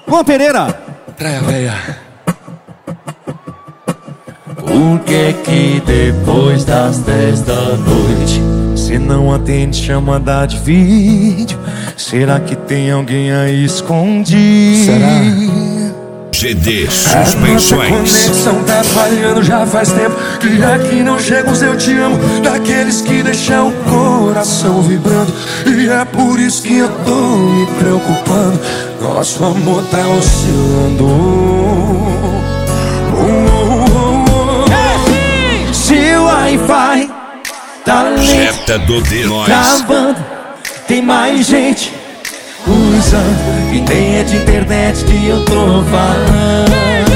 Luan Pereira. Traia véia. Por que depois das 10 da noite cê não atende chamada de vídeo? Será que tem alguém aí escondido? Será? GD A nossa Suspensões. conexão tá falhando já faz tempo que aqui não chega os eu te amo, daqueles que deixam o coração vibrando. E é por isso que eu tô me preocupando. Nosso amor tá oscilando. Se o Wi-Fi tá lento, Jetta do D9. travando, tem mais gente usando, e nem é de internet que eu tô falando.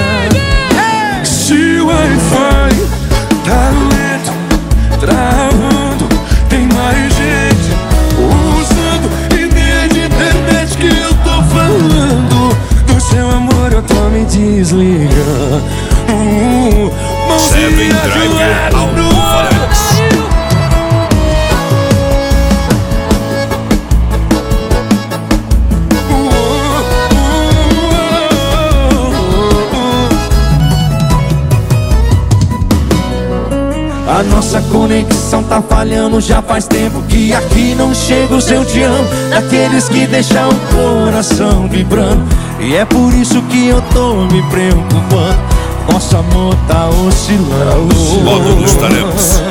Se o Wi-Fi tá lento, travando, tem mais gente usando, e nem é de internet que eu tô falando. Do seu amor eu tô me desligando. Seven Mãozinha de Driver lado Alto-Falantes. A nossa conexão tá falhando já faz tempo que aqui não chega o seu te amo, daqueles que deixam o coração vibrando. E é por isso que eu tô me preocupando. Nosso amor tá oscilando. Logo nos taremos.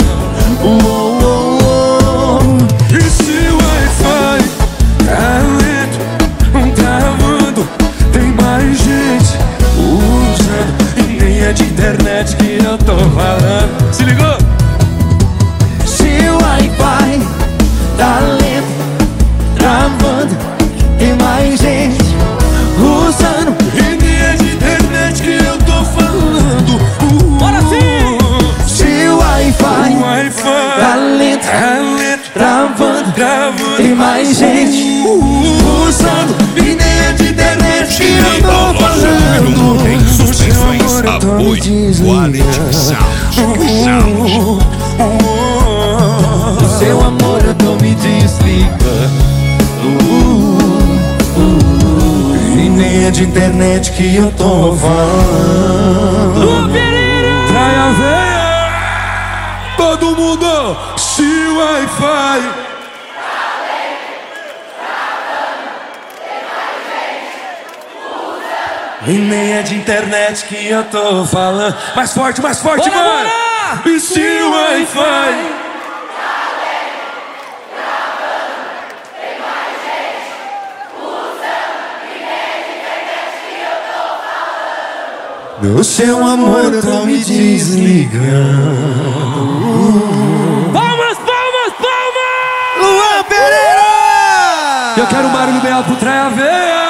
E se o Wi-Fi tá lento, travando, tem mais gente usando, e nem é de internet que eu tô falando. Se ligou? Se o Wi-Fi tá lento, travando, tem mais gente usando, E nem é de internet que eu tô falando. Bora sim! Se o Wi-Fi tá lento, travando, tem mais gente usando, e nem é de internet que eu tô falando. Em suspensões, apoio, quality sound. Do seu amor eu tô me desligando. E nem é de internet que eu tô falando. Luan Pereira. Traia véia. Todo mundo. Se o Wi-Fi e nem é de internet que eu tô falando. Mais forte, Bora, mano. bora! E se o Wi-Fi Do seu amor eu tô me desligando. Palmas, palmas, palmas! Luan Pereira! eu quero um barulho bem alto pro Traia véia.